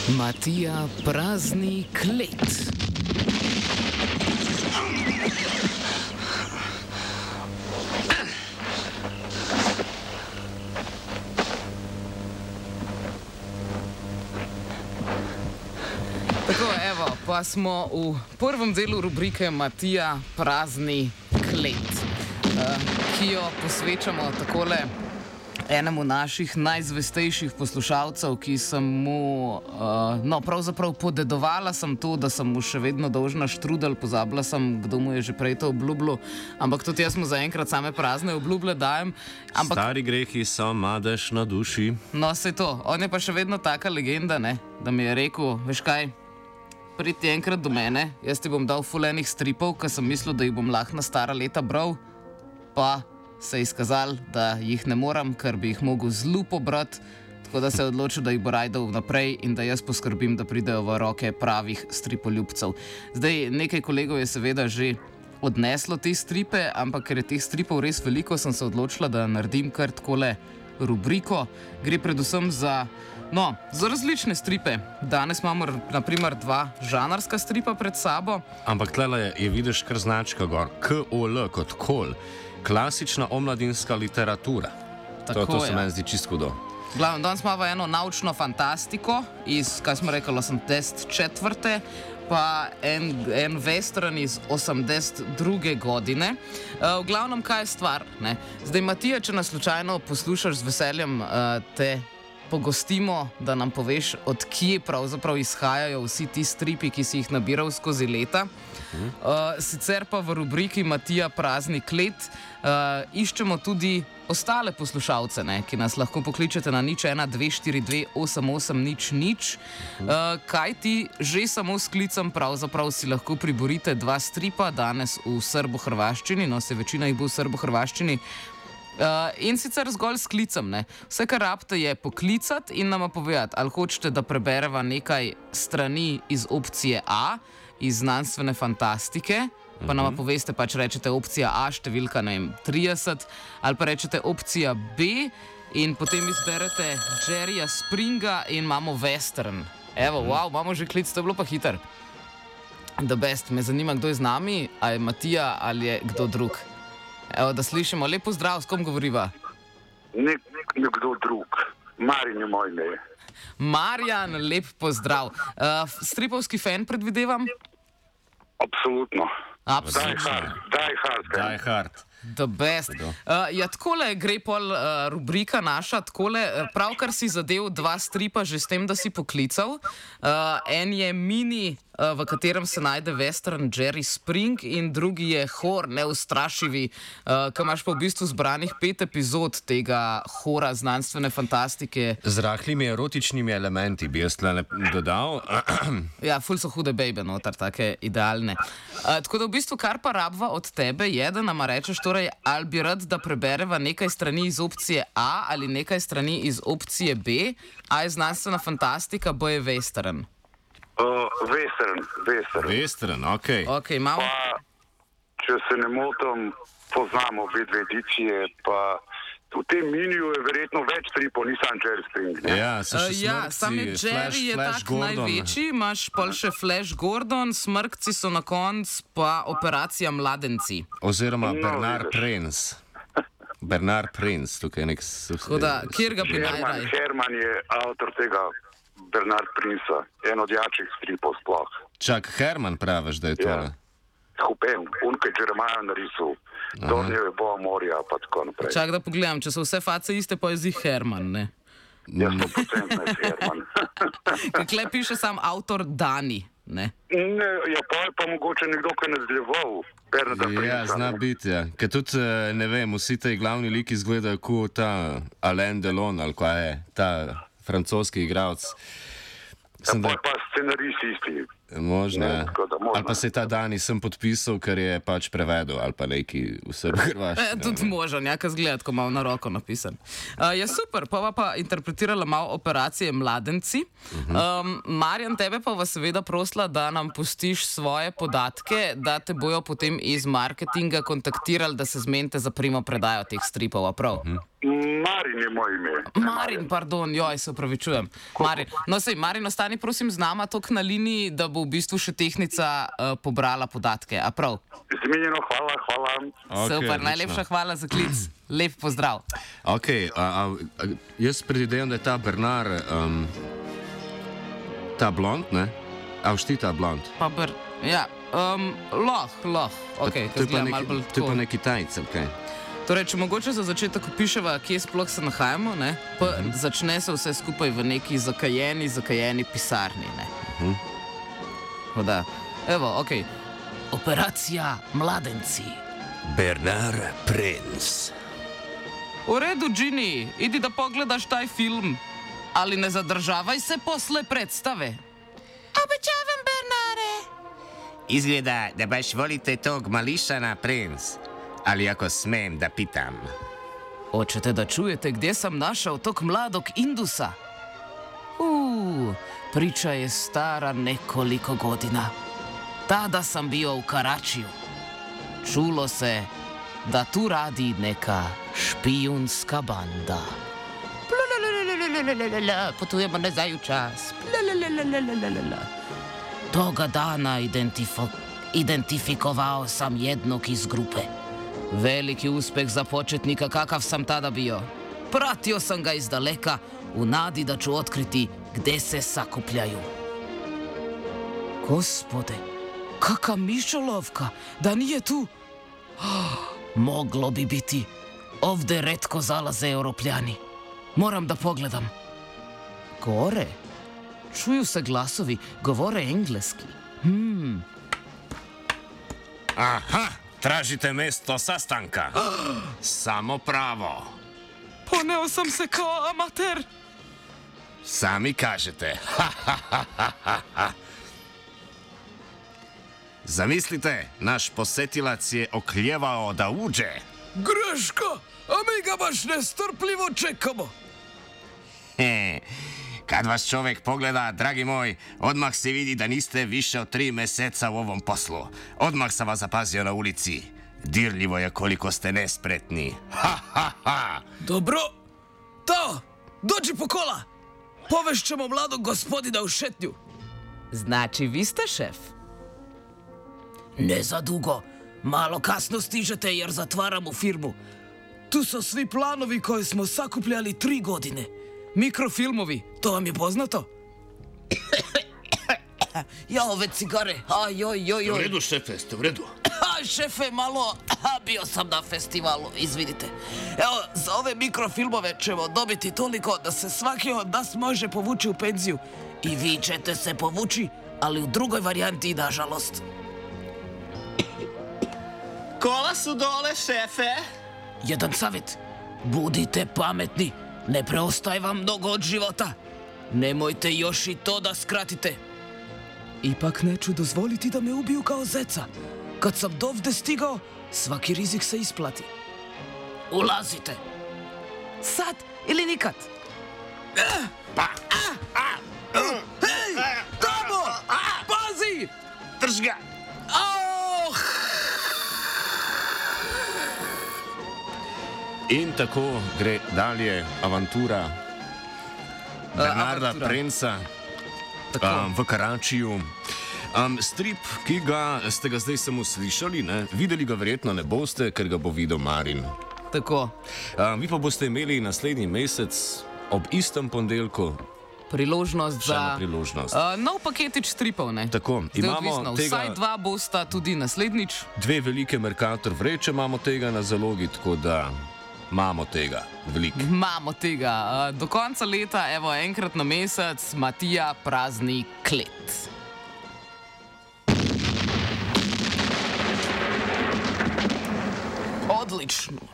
Matija prazni klet. Tako, evo, pa smo v prvem delu rubrike Matija prazni klet, ki jo posvečamo takole enemu naših najzvestejših poslušalcev, ki sem mu, pravzaprav podedovala sem to, da sem mu še vedno dolžna štrudel, pozabila sem, kdo mu je že prej to obljubil, ampak tudi jaz mu zaenkrat same prazne obljube dajem. Stari grehi so madež na duši. No, sej to, on je pa še vedno taka legenda, ne, da mi je rekel, veš kaj, pridi enkrat do mene, jaz ti bom dal ful enih stripov, ker sem mislil, da jih bom lahko na stara leta bral, pa se je izkazal, da jih ne moram, ker bi jih mogel zelo pobrati, tako da se je odločil, da jih bo rajdal naprej in da jaz poskrbim, da pridejo v roke pravih stripoljubcev. Zdaj, nekaj kolegov je seveda že odneslo te stripe, ampak ker je teh stripov res veliko, sem se odločila, da naredim kar takole rubriko. Gre predvsem za različne stripe. Danes imamo naprimer dva žanrska stripa pred sabo. Ampak tlele je vidiš kar značka gor, KOL kot kol. Klasična omladinska literatura. To se meni zdi čisto hudo. Glavno, danes imamo eno naučno fantastiko iz, kaj smo rekli, 84. pa en western iz 82. godine. V glavnem, kaj je stvar, ne? Zdaj, Matija, če nas slučajno poslušaš, z veseljem te pogostimo, da nam poveš, od kje pravzaprav izhajajo vsi ti stripi, ki si jih nabiral skozi leta. Sicer pa v rubriki Matija prazni klet iščemo tudi ostale poslušalce, ne, ki nas lahko pokličete na 01-242-88-00, kaj ti že samo s klicem pravzaprav si lahko priborite dva stripa, danes v srbo-hrvaščini, no se večina jih bo v srbo-hrvaščini, in sicer zgolj s klicem, ne. Vse, kar rabite, je poklicati in nama povedati, ali hočete, da prebereva nekaj strani iz opcije A, iz znanstvene fantastike, pa nama poveste, pač rečete opcija A, številka, ne vem, 30, ali pa rečete opcija B in potem izberete Jerryja Springa in imamo western. Evo, wow, imamo že klic, to je bilo pa hiter. The best, me zanima, kdo je z nami, a je Matija ali je kdo drug. Evo, da slišimo, lep pozdrav, s kom govoriva? Nekdo drug, Marjan je moj ime. Marjan, lep pozdrav. Stripovski fan predvidevam? Absolutno. Die hard. The best. Ja, takole gre pol rubrika naša, takole, pravkar si zadev dva stripa že s tem, da si poklical. En je mini, v katerem se najde western Jerry Spring in drugi je hor, neustrašivi, ki imaš pa v bistvu zbranih 5 epizod tega hora znanstvene fantastike. Z rahlimi erotičnimi elementi bi jaz tle dodal. Ja, ful so hude bejbe notar, take idealne. Tako da v bistvu kar pa rabva od tebe je, da nama rečeš, torej, ali bi rad, da prebereva nekaj strani iz opcije A ali nekaj strani iz opcije B, A je znanstvena fantastika, B je western. Western, okej. Okay, imamo. Pa, če se ne motim, poznamo obe dve edicije, pa v tem miniju je verjetno več stripov, nisem Jerry Spring. Sam je Jerry je tak največji, imaš pa še Flash Gordon, Smrkci so na koncu, pa Operacija Mladenci. Oziroma Bernard Prince. Bernard Prince, tukaj je nek... Hoda, kjer ga bi najraj? Herman je avtor tega Bernard Princa, en od jačih stripov sploh. Čak, Herman praviš, da je to? Ja. Hupem, unke Jeremaja narisal, Dornjeve Boa morja, pa tako naprej. Čak, da pogledam, če so vse face iste, pa je zdi Herman, ne? Ja, 100% je Herman. Kakle piše sam avtor Dani, ne? Ne, ja, pa je pa mogoče nekdo, ki je nadaljeval Bernarda Princa. Ja, zna biti, ja. Ker tudi, ne vem, vsi te glavni liki izgledajo kot ta Alain Delon, ali kaj je, ta francoski igralec. Ja, pa scenarist isti. Možno, Ne, ja. tako da možno. Ali pa se ta dan nisem podpisal, ker je pač prevedel, ali pa neki v srbo-hrvaščini. Tudi možen, jaka zgleda, ko malo na roko napisan. Je super, pa interpretirala malo operacije Mladenci. Marjan, tebe pa vas seveda prosila, da nam pustiš svoje podatke, da te bojo potem iz marketinga kontaktirali, da se zmenite za primo predajo teh stripov, a prav? Marin je moj ime. Marin, pardon, joj, se upravičujem. Marin. No, sej, Marin, ostani prosim z nama tok na liniji, da bo v bistvu še tehnica pobrala podatke, a prav? Zmenjeno, hvala. Okej, Super, odlično. najlepša hvala za klic. Lep pozdrav. Ok, jaz predvidevam, da je ta Bernard, ta blond, ne? A všti ta blond? Ja, lahko, ok, To je pa zgleda malo bolj to je pa tako. neki Kitajc, ok. Torej, če mogoče za začetek opiševa, kje sploh se nahajamo, ne? Pa začne se vse skupaj v neki zakajeni pisarni, ne? Da, evo, ok. Operacija Mladenci. Bernard Prince. V redu, Ginny, idi da pogledaš taj film. Ali ne zadržavaj se posle predstave. Obećavam, Bernare. Izgleda, da baš volite tog mališana, Prince. Ali ako smem da pitam. Hoćete da čujete gdje sam našao tog mladog Indusa? Priča je stara nekoliko godina. Tada sam bio u Karačiju. Čulo se da tu radi neka špijunska banda. Putujemo na zaju čas. Toga dana identifikovao sam jednog iz grupe. Veliki uspeh za početnika kakav sam tada bio. Pratio sam ga iz daleka u nadi da ću otkriti gde se sakupljaju. Gospode, kaka mišolovka, da nije tu. Moglo bi biti. Ovde retko zalaze Europljani. Moram da pogledam. Gore? Čuju se glasovi, govore engleski. Aha, tražite mesto sastanka. Samo pravo. Poneo sam se kao amater. Sami kažete. Zamislite, naš posetilac je okljevao da uđe. Greška, a mi ga baš nestrpljivo čekamo. Kad vas čovjek pogleda, dragi moj, odmah se vidi da niste više od 3 meseca u ovom poslu. Odmah sam vas zapazio na ulici. Dirljivo je koliko ste nespretni. Dobro, to, dođi po kola. Povešćemo mladog gospodina u šetnju. Znači, vi ste šef? Ne za dugo. Malo kasno stižete jer zatvaramo firmu. Tu su svi planovi koje smo sakupljali 3 godine. Mikrofilmovi, to vam je poznato? Ja, ove cigare, ajoj. U redu, šefe, ste u redu. Šefe, malo, bio sam na festivalu, izvidite. Evo, za ove mikrofilmove ćemo dobiti toliko da se svaki od nas može povući u penziju. I vi ćete se povući, ali u drugoj varijanti, nažalost. Kola su dole, šefe. Jedan savjet, budite pametni, ne preostaje vam mnogo od života. Nemojte još i to da skratite. Ipak neću dozvoliti da me ubiju kao zeca. Kad sam dovde stigao, svaki rizik se isplati. Ulazite. Sad ili nikad. Hej, tamo! Pazi! Drž ga. In tako gre dalje avantura Bernarda Princa v Karačiju. Strip, ki ste ga zdaj samo slišali, ne? Videli ga verjetno ne boste, ker ga bo videl Marin. Tako. Vi pa boste imeli naslednji mesec ob istem ponedeljku Priložnost še za eno priložnost. nov paketič stripov, ne? Tako, Zdaj imamo odvisno, tega- vsaj 2 bosta tudi naslednjič. 2 velike Mercator vreče imamo tega na zalogi, tako da imamo tega veliko. Imamo tega. Do konca leta, evo, enkrat na mesec, Matija prazni klet. Odlično.